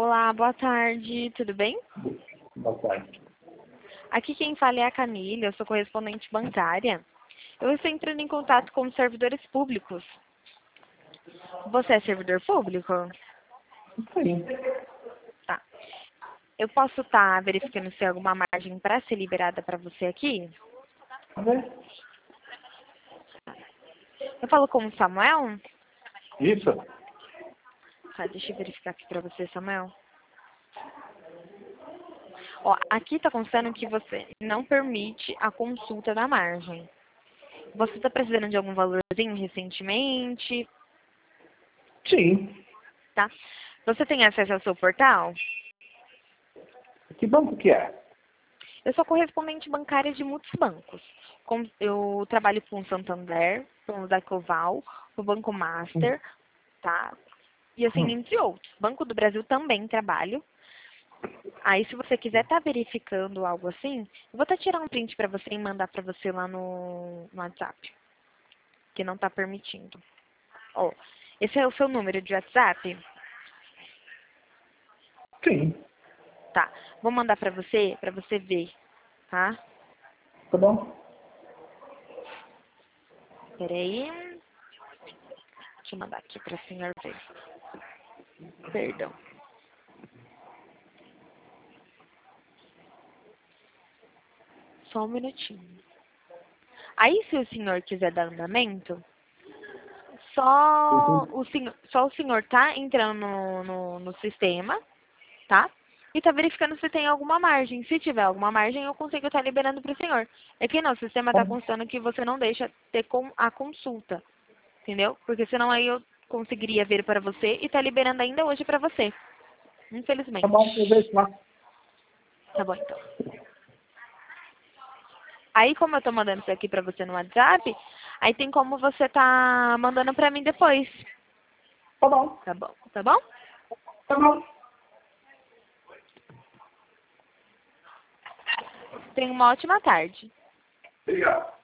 Olá, boa tarde, tudo bem? Boa tarde. Aqui quem fala é a Camila, eu sou correspondente bancária. Eu estou entrando em contato com os servidores públicos. Você é servidor público? Sim. Tá. Eu posso estar verificando se tem alguma margem para ser liberada para você aqui? A ver? Eu falo com o Samuel? Isso? Tá, deixa eu verificar aqui para você, Samuel. Ó, aqui está constando que você não permite a consulta da margem. Você está precisando de algum valorzinho recentemente, Sim. tá? Você tem acesso ao seu portal? Que banco que é? Eu sou correspondente bancária de muitos bancos. Eu trabalho com o Santander, com o Dacoval, o Banco Master, tá? E assim, entre outros. Banco do Brasil também trabalho. Aí, se você quiser estar verificando algo assim, eu vou até tirar um print para você e mandar para você lá no WhatsApp, que não está permitindo. Ó, esse é o seu número de WhatsApp? Sim. Tá. Vou mandar para você ver, tá? Tá bom? Peraí. Deixa eu mandar aqui para o senhor ver. Perdão. Só um minutinho. Aí, se o senhor quiser dar andamento, só o senhor tá entrando no sistema, tá? E tá verificando se tem alguma margem. Se tiver alguma margem, eu consigo estar liberando para o senhor. É que não, o sistema tá constando que você não deixa ter a consulta, entendeu? Porque senão aí eu conseguiria ver para você e tá liberando ainda hoje para você. Tá Infelizmente. bom, eu vejo lá. Tá bom, então. Aí, como eu tô mandando isso aqui pra você no WhatsApp, aí tem como você tá mandando pra mim depois. Tá bom. Tá bom? Tá bom? Tá bom. Tenha uma ótima tarde. Obrigado.